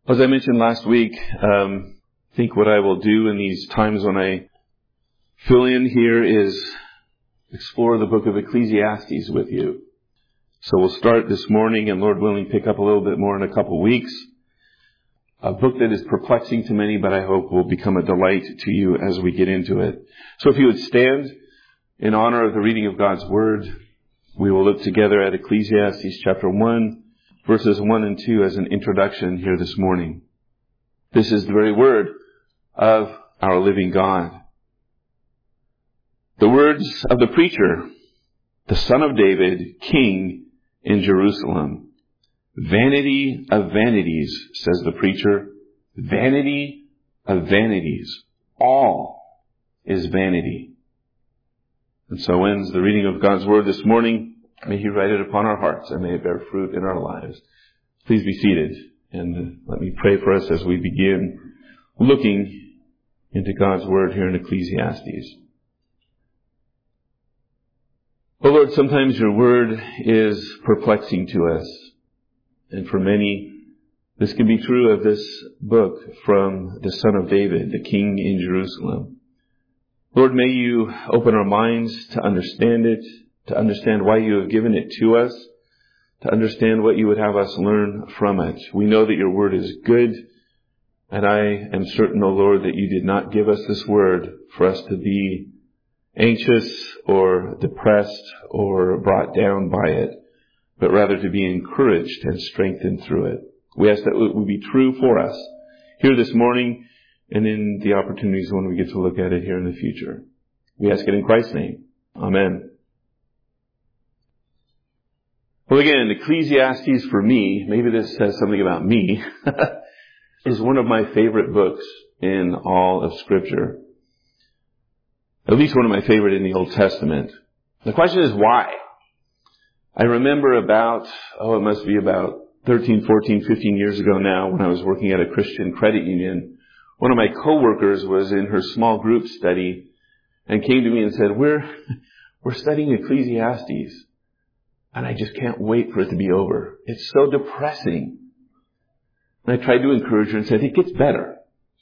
As I mentioned last week, I think what I will do in these times when I fill in here is explore the book of Ecclesiastes with you. So we'll start this morning and Lord willing pick up a little bit more in a couple weeks. A book that is perplexing to many, but I hope will become a delight to you as we get into it. So if you would stand in honor of the reading of God's Word, we will look together at Ecclesiastes chapter 1, verses 1 and 2 as an introduction here this morning. This is the very word of our living God. The words of the preacher, the son of David, king in Jerusalem. Vanity of vanities, says the preacher. Vanity of vanities. All is vanity. And so ends the reading of God's Word this morning. May He write it upon our hearts and may it bear fruit in our lives. Please be seated and let me pray for us as we begin looking into God's Word here in Ecclesiastes. Oh Lord, sometimes your Word is perplexing to us. And for many, this can be true of this book from the Son of David, the King in Jerusalem. Lord, may you open our minds to understand it, to understand why you have given it to us, to understand what you would have us learn from it. We know that your word is good, and I am certain, O Lord, that you did not give us this word for us to be anxious or depressed or brought down by it, but rather to be encouraged and strengthened through it. We ask that it would be true for us here this morning and in the opportunities when we get to look at it here in the future. We ask it in Christ's name. Amen. Well, again, Ecclesiastes for me, maybe this says something about me, is one of my favorite books in all of Scripture. At least one of my favorite in the Old Testament. The question is why? I remember it must be about 13, 14, 15 years ago now when I was working at a Christian credit union. One of my coworkers was in her small group study and came to me and said, we're studying Ecclesiastes. And I just can't wait for it to be over. It's so depressing. And I tried to encourage her and said, it gets better.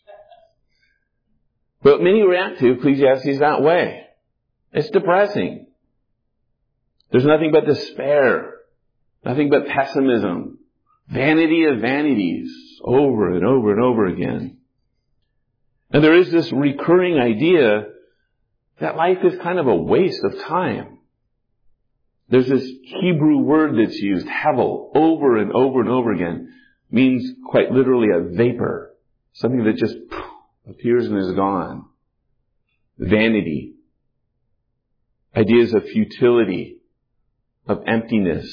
But many react to Ecclesiastes that way. It's depressing. There's nothing but despair. Nothing but pessimism. Vanity of vanities. Over and over and over again. And there is this recurring idea that life is kind of a waste of time. There's this Hebrew word that's used, hevel, over and over and over again. Means quite literally a vapor. Something that just appears and is gone. Vanity. Ideas of futility, of emptiness,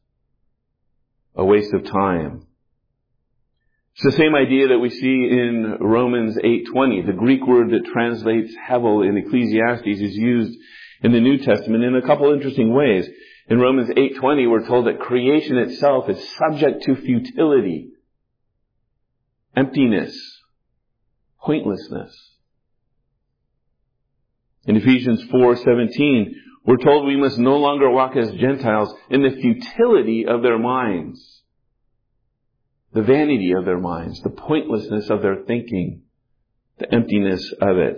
a waste of time. It's the same idea that we see in Romans 8:20. The Greek word that translates hevel in Ecclesiastes is used in the New Testament in a couple interesting ways. In Romans 8:20, we're told that creation itself is subject to futility, emptiness, pointlessness. In Ephesians 4:17, we're told we must no longer walk as Gentiles in the futility of their minds, the vanity of their minds, the pointlessness of their thinking, the emptiness of it.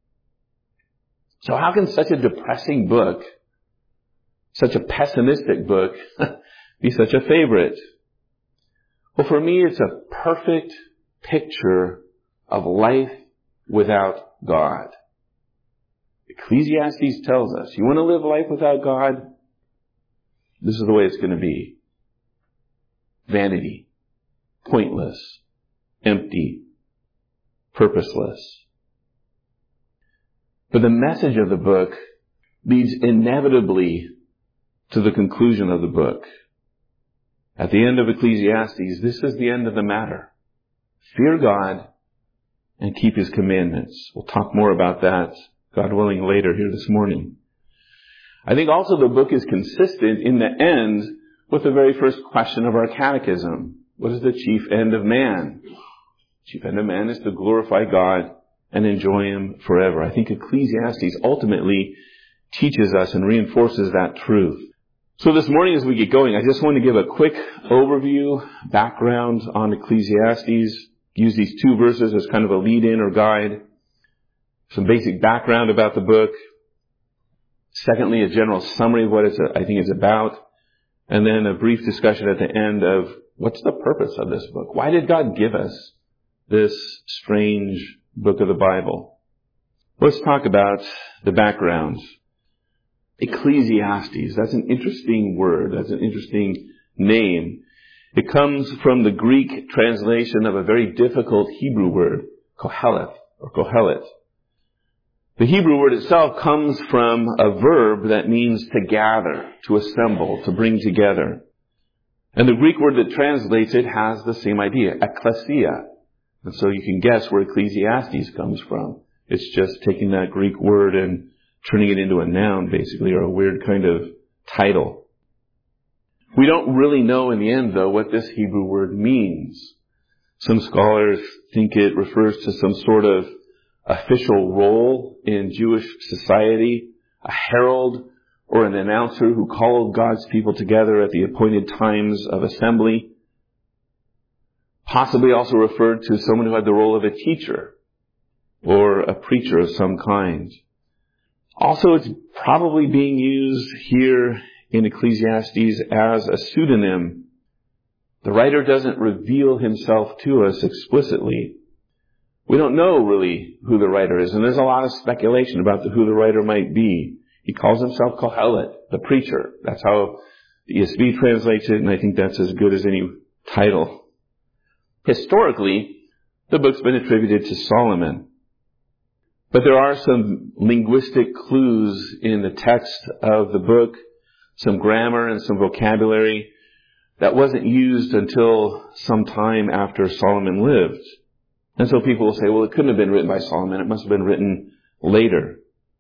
So how can such a depressing book, such a pessimistic book, be such a favorite? Well, for me, it's a perfect picture of life without God. Ecclesiastes tells us, you want to live life without God? This is the way it's going to be. Vanity, pointless, empty, purposeless. But the message of the book leads inevitably to the conclusion of the book. At the end of Ecclesiastes, this is the end of the matter. Fear God and keep His commandments. We'll talk more about that, God willing, later here this morning. I think also the book is consistent in the end with the very first question of our catechism. What is the chief end of man? Chief end of man is to glorify God and enjoy Him forever. I think Ecclesiastes ultimately teaches us and reinforces that truth. So this morning as we get going, I just want to give a quick overview, background on Ecclesiastes. Use these two verses as kind of a lead-in or guide. Some basic background about the book. Secondly, a general summary of what I think it's about. And then a brief discussion at the end of what's the purpose of this book? Why did God give us this strange book of the Bible? Let's talk about the background. Ecclesiastes, that's an interesting word. That's an interesting name. It comes from the Greek translation of a very difficult Hebrew word, koheleth, or kohelet. The Hebrew word itself comes from a verb that means to gather, to assemble, to bring together. And the Greek word that translates it has the same idea, ekklesia. And so you can guess where Ecclesiastes comes from. It's just taking that Greek word and turning it into a noun, basically, or a weird kind of title. We don't really know in the end, though, what this Hebrew word means. Some scholars think it refers to some sort of official role in Jewish society, a herald or an announcer who called God's people together at the appointed times of assembly. Possibly also referred to someone who had the role of a teacher or a preacher of some kind. Also, it's probably being used here in Ecclesiastes as a pseudonym. The writer doesn't reveal himself to us explicitly. We don't know really who the writer is, and there's a lot of speculation about who the writer might be. He calls himself Kohelet, the preacher. That's how the ESV translates it, and I think that's as good as any title. Historically, the book's been attributed to Solomon. But there are some linguistic clues in the text of the book, some grammar and some vocabulary that wasn't used until some time after Solomon lived. And so people will say, well, it couldn't have been written by Solomon. It must have been written later.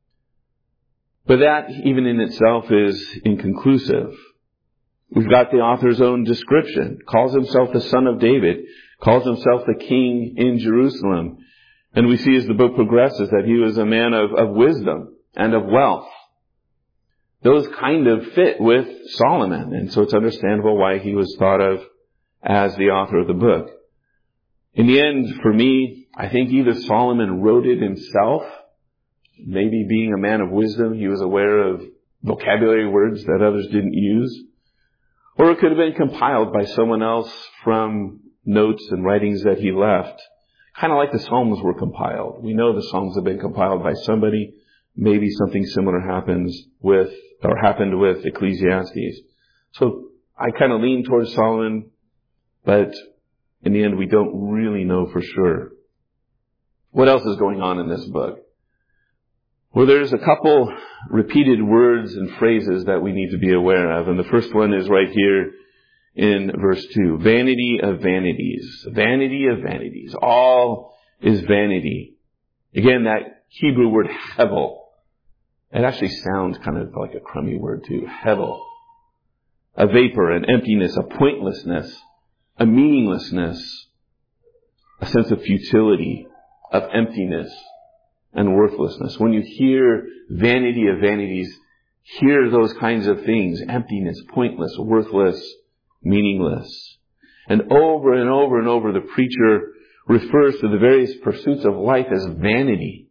But that, even in itself, is inconclusive. We've got the author's own description. Calls himself the son of David. Calls himself the king in Jerusalem. And we see as the book progresses that he was a man of wisdom and of wealth. Those kind of fit with Solomon. And so it's understandable why he was thought of as the author of the book. In the end, for me, I think either Solomon wrote it himself, maybe being a man of wisdom, he was aware of vocabulary words that others didn't use, or it could have been compiled by someone else from notes and writings that he left. Kind of like the Psalms were compiled. We know the Psalms have been compiled by somebody. Maybe something similar happened with Ecclesiastes. So I kind of lean towards Solomon, but in the end we don't really know for sure. What else is going on in this book? Well, there's a couple repeated words and phrases that we need to be aware of. And the first one is right here in verse 2. Vanity of vanities. Vanity of vanities. All is vanity. Again, that Hebrew word hevel. It actually sounds kind of like a crummy word too. Hevel. A vapor, an emptiness, a pointlessness, a meaninglessness, a sense of futility, of emptiness and worthlessness. When you hear vanity of vanities, hear those kinds of things. Emptiness, pointless, worthless, meaningless. And over and over and over, the preacher refers to the various pursuits of life as vanity,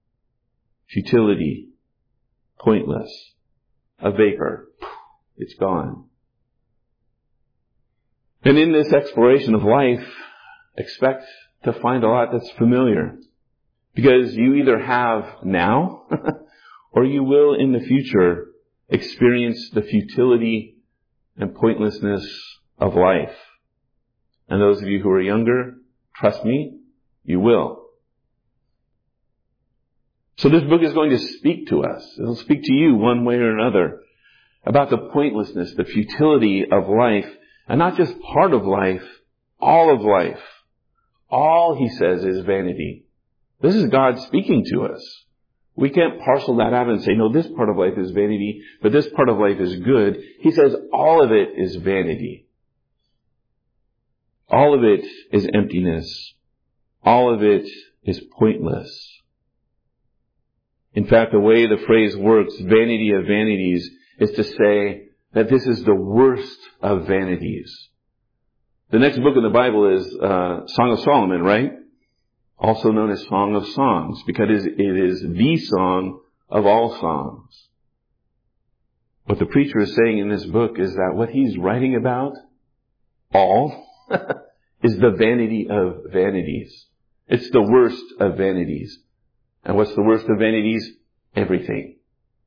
futility, pointless, a vapor. It's gone. And in this exploration of life, expect to find a lot that's familiar. Because you either have now, or you will in the future experience the futility and pointlessness of life. And those of you who are younger, trust me, you will. So this book is going to speak to us. It'll speak to you one way or another about the pointlessness, the futility of life, and not just part of life, all of life. All, he says, is vanity. This is God speaking to us. We can't parcel that out and say, no, this part of life is vanity, but this part of life is good. He says all of it is vanity. All of it is emptiness. All of it is pointless. In fact, the way the phrase works, vanity of vanities, is to say that this is the worst of vanities. The next book in the Bible is Song of Solomon, right? Also known as Song of Songs, because it is the song of all songs. What the preacher is saying in this book is that what he's writing about, all, is the vanity of vanities. It's the worst of vanities. And what's the worst of vanities? Everything.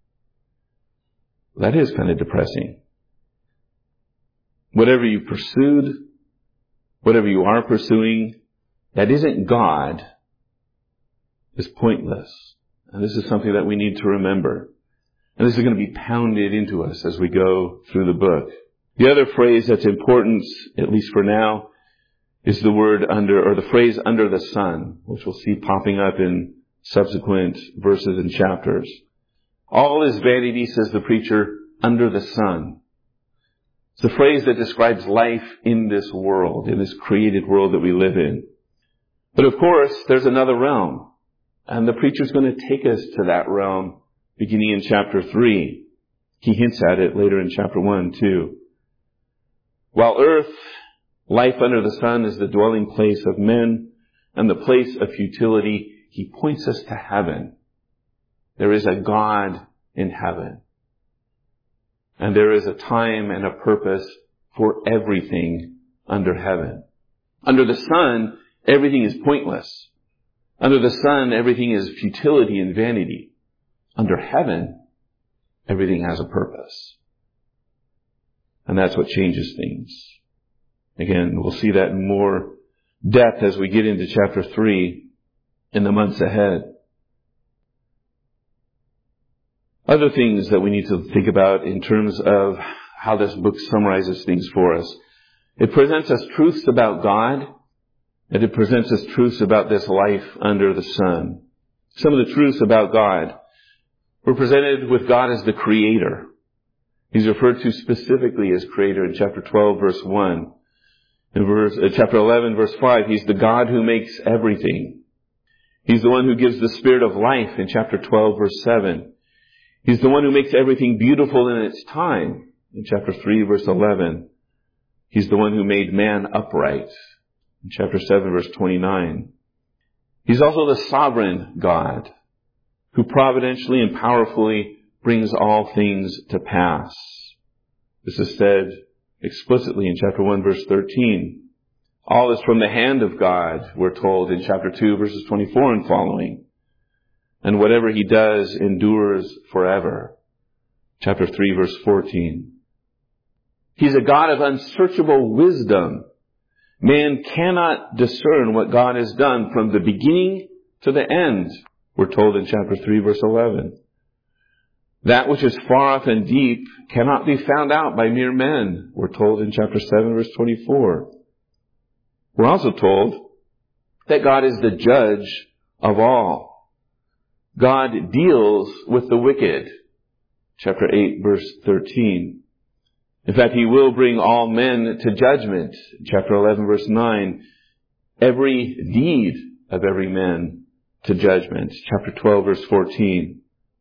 That is kind of depressing. Whatever you pursued, whatever you are pursuing, that isn't God, is pointless. And this is something that we need to remember. And this is going to be pounded into us as we go through the book. The other phrase that's important, at least for now, is the word under, or the phrase under the sun, which we'll see popping up in subsequent verses and chapters. All is vanity, says the preacher, under the sun. It's the phrase that describes life in this world, in this created world that we live in. But of course, there's another realm. And the preacher's going to take us to that realm beginning in chapter 3. He hints at it later in chapter 1 too. While earth, life under the sun, is the dwelling place of men and the place of futility, he points us to heaven. There is a God in heaven. And there is a time and a purpose for everything under heaven. Under the sun, everything is pointless. Under the sun, everything is futility and vanity. Under heaven, everything has a purpose. And that's what changes things. Again, we'll see that in more depth as we get into chapter 3 in the months ahead. Other things that we need to think about in terms of how this book summarizes things for us. It presents us truths about God, and it presents us truths about this life under the sun. Some of the truths about God. We're presented with God as the Creator. He's referred to specifically as Creator in chapter 12, verse 1. In chapter 11, verse 5, He's the God who makes everything. He's the one who gives the Spirit of life in chapter 12, verse 7. He's the one who makes everything beautiful in its time in chapter 3, verse 11. He's the one who made man upright in chapter 7, verse 29. He's also the sovereign God who providentially and powerfully brings all things to pass. This is said explicitly in chapter 1, verse 13. All is from the hand of God, we're told in chapter 2, verses 24 and following. And whatever He does endures forever. Chapter 3, verse 14. He's a God of unsearchable wisdom. Man cannot discern what God has done from the beginning to the end, we're told in chapter 3, verse 11. That which is far off and deep cannot be found out by mere men, we're told in chapter 7, verse 24. We're also told that God is the judge of all. God deals with the wicked. Chapter 8, verse 13. In fact, He will bring all men to judgment. Chapter 11, verse 9. Every deed of every man to judgment. Chapter 12, verse 14.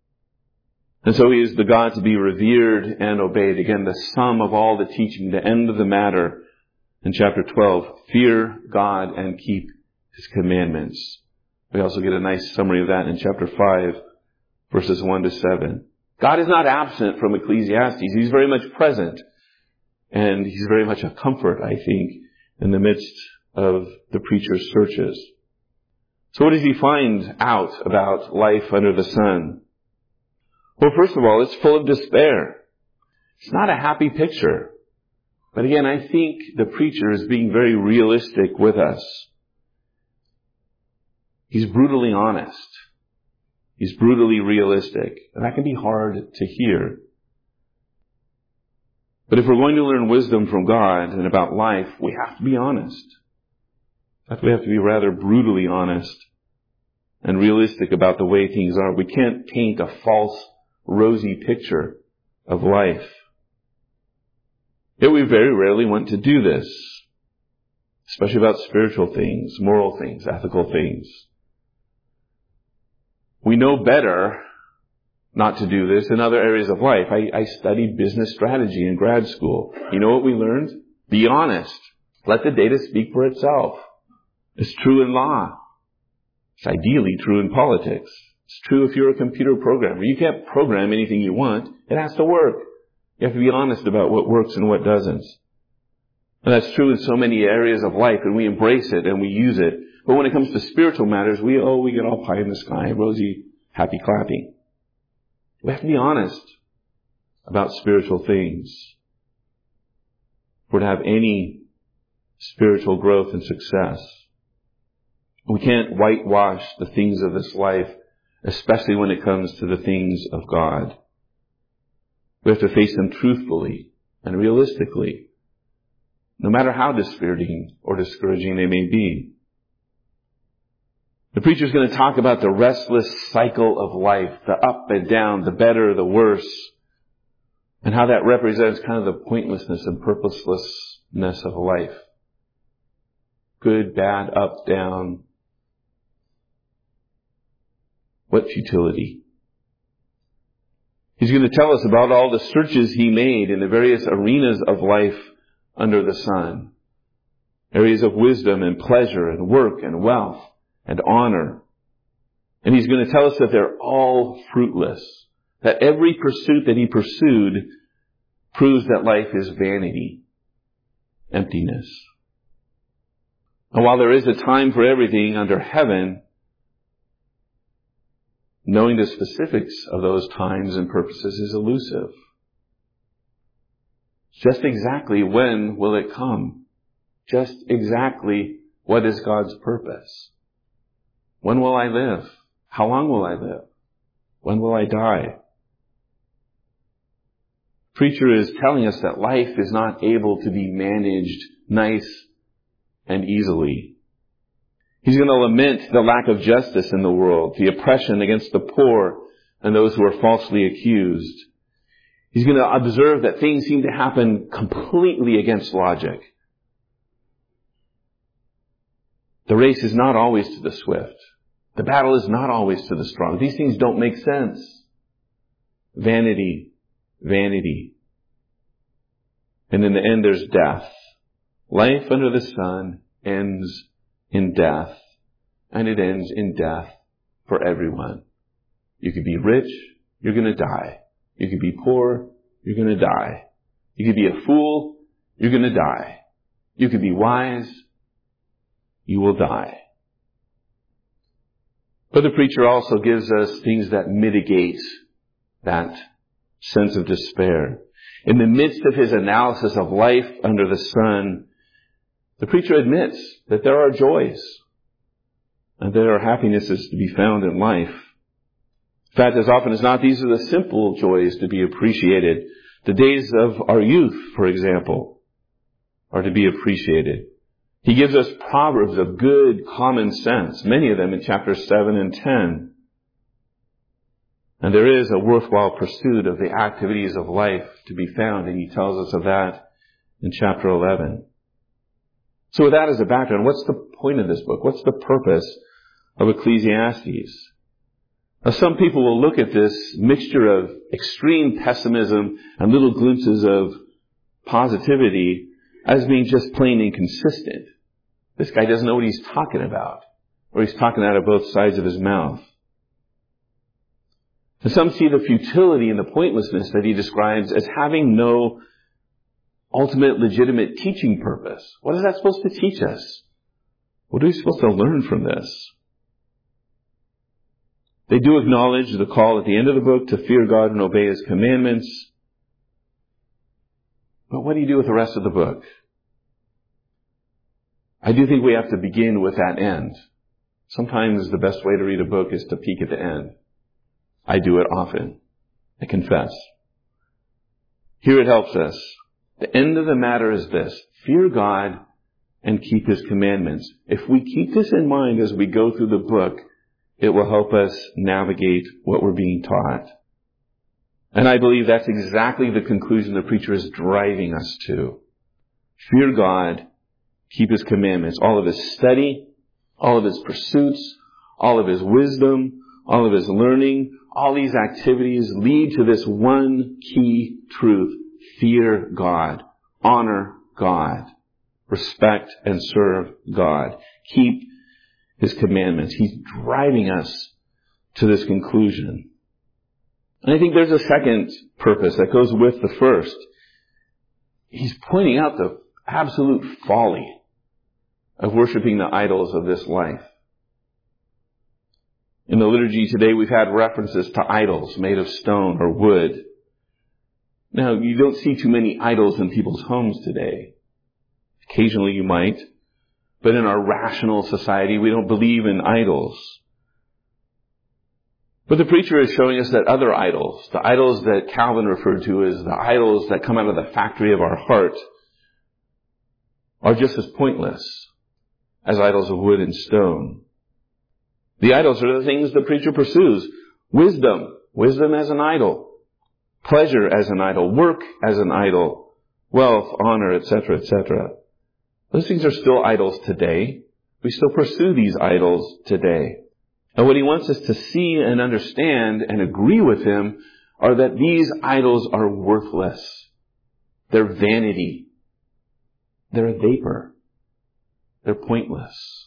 And so He is the God to be revered and obeyed. Again, the sum of all the teaching, the end of the matter. In chapter 12, fear God and keep His commandments. We also get a nice summary of that in chapter 5, verses 1 to 7. God is not absent from Ecclesiastes. He's very much present. And He's very much a comfort, I think, in the midst of the preacher's searches. So what does he find out about life under the sun? Well, first of all, it's full of despair. It's not a happy picture. But again, I think the preacher is being very realistic with us. He's brutally honest. He's brutally realistic. And that can be hard to hear. But if we're going to learn wisdom from God and about life, we have to be honest. In fact, we have to be rather brutally honest and realistic about the way things are. We can't paint a false, rosy picture of life. Yet we very rarely want to do this, especially about spiritual things, moral things, ethical things. We know better not to do this in other areas of life. I studied business strategy in grad school. You know what we learned? Be honest. Let the data speak for itself. It's true in law. It's ideally true in politics. It's true if you're a computer programmer. You can't program anything you want. It has to work. You have to be honest about what works and what doesn't. And that's true in so many areas of life, and we embrace it and we use it. But when it comes to spiritual matters, we get all pie in the sky, rosy, happy clappy. We have to be honest about spiritual things. If we're to have any spiritual growth and success, we can't whitewash the things of this life, especially when it comes to the things of God. We have to face them truthfully and realistically, no matter how dispiriting or discouraging they may be. The preacher is going to talk about the restless cycle of life, the up and down, the better, the worse, and how that represents kind of the pointlessness and purposelessness of life. Good, bad, up, down. What futility. He's going to tell us about all the searches he made in the various arenas of life under the sun. Areas of wisdom and pleasure and work and wealth and honor. And he's going to tell us that they're all fruitless. That every pursuit that he pursued proves that life is vanity, emptiness. And while there is a time for everything under heaven, knowing the specifics of those times and purposes is elusive. Just exactly when will it come? Just exactly what is God's purpose? When will I live? How long will I live? When will I die? The preacher is telling us that life is not able to be managed nice and easily. He's going to lament the lack of justice in the world, the oppression against the poor and those who are falsely accused. He's going to observe that things seem to happen completely against logic. The race is not always to the swift. The battle is not always to the strong. These things don't make sense. Vanity, vanity. And in the end, there's death. Life under the sun ends in death. And it ends in death for everyone. You could be rich, you're going to die. You could be poor, you're going to die. You could be a fool, you're going to die. You could be wise, you will die. But the preacher also gives us things that mitigate that sense of despair. In the midst of his analysis of life under the sun, the preacher admits that there are joys and there are happinesses to be found in life. In fact, as often as not, these are the simple joys to be appreciated. The days of our youth, for example, are to be appreciated. He gives us proverbs of good common sense, many of them in chapters 7 and 10. And there is a worthwhile pursuit of the activities of life to be found, and he tells us of that in chapter 11. So with that as a background, what's the point of this book? What's the purpose of Ecclesiastes? Now, some people will look at this mixture of extreme pessimism and little glimpses of positivity as being just plain inconsistent. This guy doesn't know what he's talking about, or he's talking out of both sides of his mouth. And some see the futility and the pointlessness that he describes as having no ultimate legitimate teaching purpose. What is that supposed to teach us? What are we supposed to learn from this? They do acknowledge the call at the end of the book to fear God and obey His commandments. But what do you do with the rest of the book? I do think we have to begin with that end. Sometimes the best way to read a book is to peek at the end. I do it often. I confess. Here it helps us. The end of the matter is this: fear God and keep His commandments. If we keep this in mind as we go through the book, it will help us navigate what we're being taught. And I believe that's exactly the conclusion the preacher is driving us to. Fear God, keep His commandments. All of his study, all of his pursuits, all of his wisdom, all of his learning, all these activities lead to this one key truth. Fear God. Honor God. Respect and serve God. Keep His commandments. He's driving us to this conclusion. And I think there's a second purpose that goes with the first. He's pointing out the absolute folly of worshiping the idols of this life. In the liturgy today, we've had references to idols made of stone or wood. Now, you don't see too many idols in people's homes today. Occasionally you might. But in our rational society, we don't believe in idols. But the preacher is showing us that other idols, the idols that Calvin referred to as the idols that come out of the factory of our heart, are just as pointless as idols of wood and stone. The idols are the things the preacher pursues. Wisdom as an idol. Pleasure as an idol. Work as an idol. Wealth, honor, etc., etc. Those things are still idols today. We still pursue these idols today. And what he wants us to see and understand and agree with him are that these idols are worthless. They're vanity. They're a vapor. They're pointless.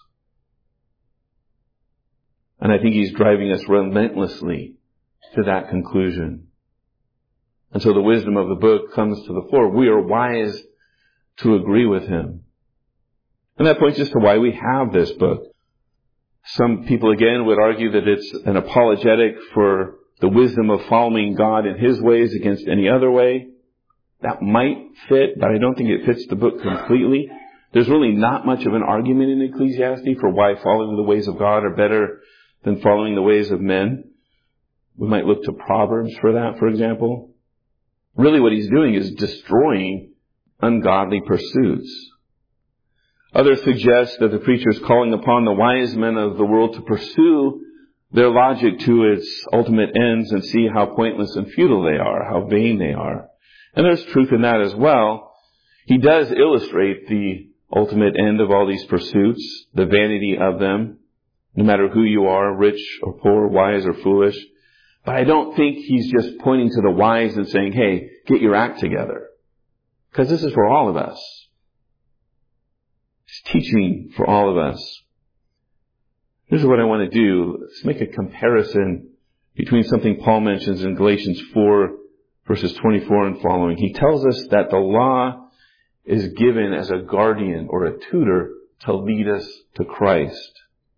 And I think he's driving us relentlessly to that conclusion. And so the wisdom of the book comes to the fore. We are wise to agree with him. And that points us to why we have this book. Some people, again, would argue that it's an apologetic for the wisdom of following God in His ways against any other way. That might fit, but I don't think it fits the book completely. There's really not much of an argument in Ecclesiastes for why following the ways of God are better than following the ways of men. We might look to Proverbs for that, for example. Really what he's doing is destroying ungodly pursuits. Others suggest that the preacher is calling upon the wise men of the world to pursue their logic to its ultimate ends and see how pointless and futile they are, how vain they are. And there's truth in that as well. He does illustrate the ultimate end of all these pursuits, the vanity of them, no matter who you are, rich or poor, wise or foolish. But I don't think he's just pointing to the wise and saying, hey, get your act together. Because this is for all of us. It's teaching for all of us. Here's what I want to do. Let's make a comparison between something Paul mentions in Galatians 4, verses 24 and following. He tells us that the law is given as a guardian or a tutor to lead us to Christ.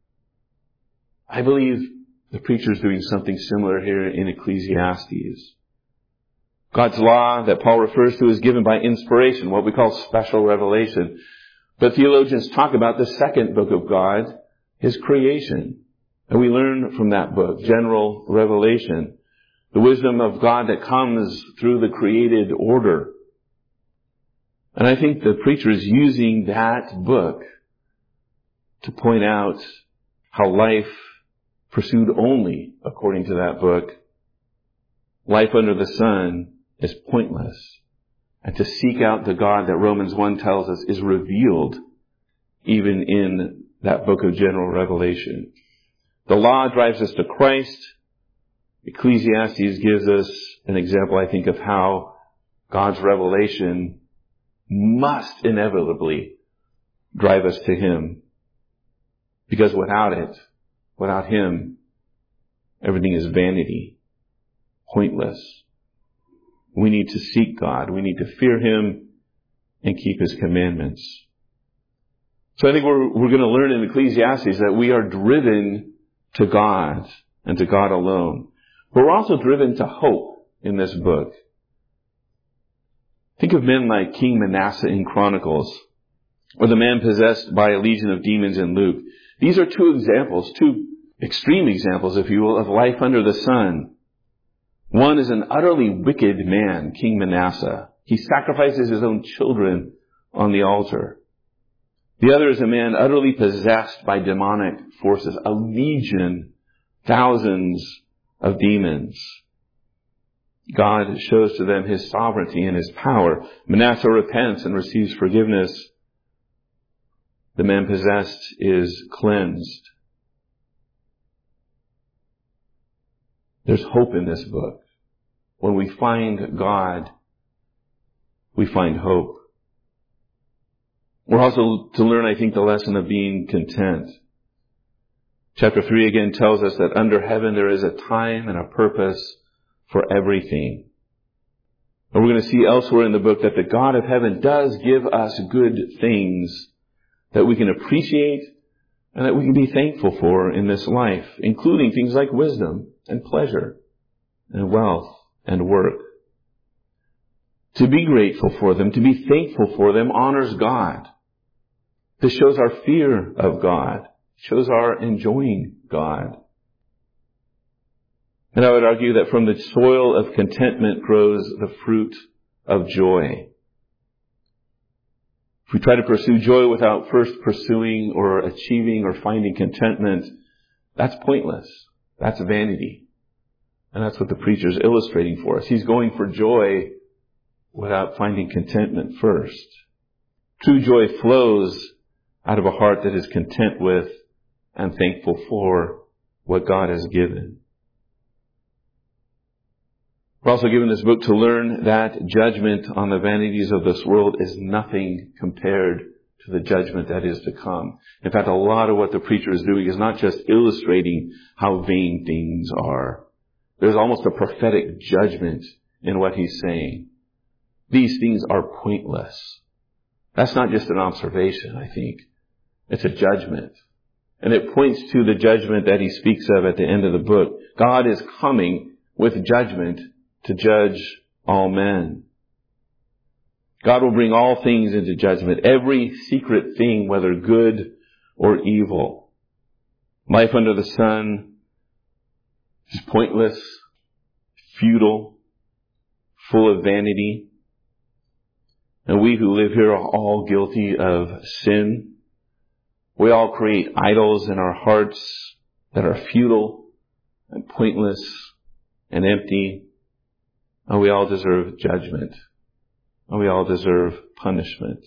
I believe the preacher is doing something similar here in Ecclesiastes. God's law that Paul refers to is given by inspiration, what we call special revelation. But theologians talk about the second book of God, His creation. And we learn from that book, general revelation, the wisdom of God that comes through the created order. And I think the preacher is using that book to point out how life pursued only according to that book, life under the sun is pointless. And to seek out the God that Romans 1 tells us is revealed even in that book of general revelation. The law drives us to Christ. Ecclesiastes gives us an example, I think, of how God's revelation must inevitably drive us to Him. Because without it, without Him, everything is vanity, pointless. We need to seek God. We need to fear Him and keep His commandments. So I think we're going to learn in Ecclesiastes that we are driven to God and to God alone. But we're also driven to hope in this book. Think of men like King Manasseh in Chronicles, or the man possessed by a legion of demons in Luke. These are two examples, two extreme examples, if you will, of life under the sun. One is an utterly wicked man, King Manasseh. He sacrifices his own children on the altar. The other is a man utterly possessed by demonic forces, a legion, thousands of demons. God shows to them His sovereignty and His power. Manasseh repents and receives forgiveness. The man possessed is cleansed. There's hope in this book. When we find God, we find hope. We're also to learn, I think, the lesson of being content. Chapter 3 again tells us that under heaven there is a time and a purpose for everything. And we're going to see elsewhere in the book that the God of heaven does give us good things that we can appreciate and that we can be thankful for in this life, including things like wisdom and pleasure and wealth and work. To be grateful for them, to be thankful for them, honors God. This shows our fear of God, shows our enjoying God. And I would argue that from the soil of contentment grows the fruit of joy. If we try to pursue joy without first pursuing or achieving or finding contentment, that's pointless. That's vanity. And that's what the preacher is illustrating for us. He's going for joy without finding contentment first. True joy flows out of a heart that is content with and thankful for what God has given. We're also given this book to learn that judgment on the vanities of this world is nothing compared to the judgment that is to come. In fact, a lot of what the preacher is doing is not just illustrating how vain things are. There's almost a prophetic judgment in what he's saying. These things are pointless. That's not just an observation, I think. It's a judgment. And it points to the judgment that he speaks of at the end of the book. God is coming with judgment to judge all men. God will bring all things into judgment, every secret thing, whether good or evil. Life under the sun is pointless, futile, full of vanity. And we who live here are all guilty of sin. We all create idols in our hearts that are futile and pointless and empty. And we all deserve judgment. And we all deserve punishment.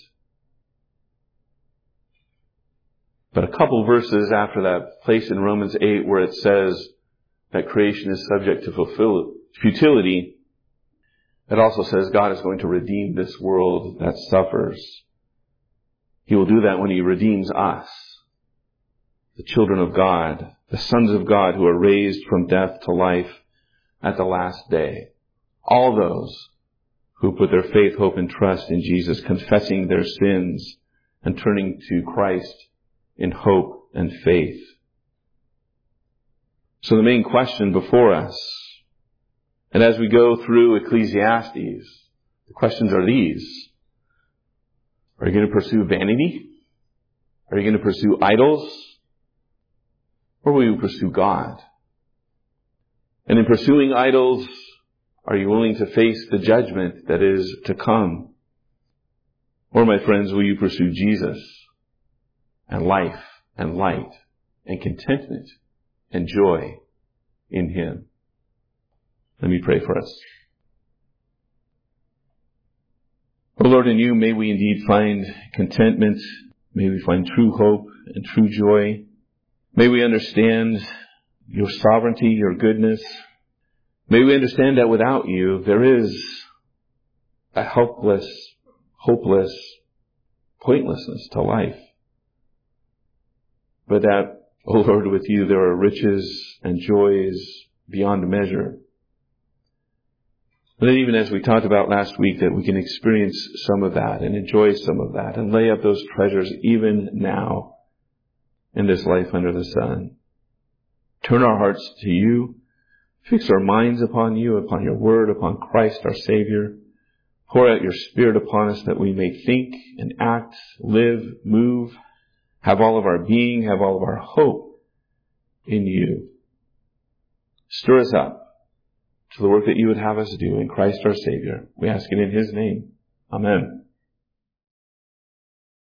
But a couple verses after that place in Romans 8 where it says that creation is subject to futility, it also says God is going to redeem this world that suffers. He will do that when He redeems us, the children of God, the sons of God who are raised from death to life at the last day. All those who put their faith, hope, and trust in Jesus, confessing their sins and turning to Christ in hope and faith. So the main question before us, and as we go through Ecclesiastes, the questions are these. Are you going to pursue vanity? Are you going to pursue idols? Or will you pursue God? And in pursuing idols, are you willing to face the judgment that is to come? Or, my friends, will you pursue Jesus and life and light and contentment and joy in Him? Let me pray for us. O Lord, in You may we indeed find contentment. May we find true hope and true joy. May we understand Your sovereignty, Your goodness. May we understand that without You, there is a helpless, hopeless pointlessness to life. But that, O Lord, with You there are riches and joys beyond measure. But even as we talked about last week, that we can experience some of that and enjoy some of that and lay up those treasures even now in this life under the sun. Turn our hearts to You. Fix our minds upon You, upon Your Word, upon Christ our Savior. Pour out Your Spirit upon us that we may think and act, live, move, have all of our being, have all of our hope in You. Stir us up to the work that You would have us do in Christ our Savior. We ask it in His name. Amen.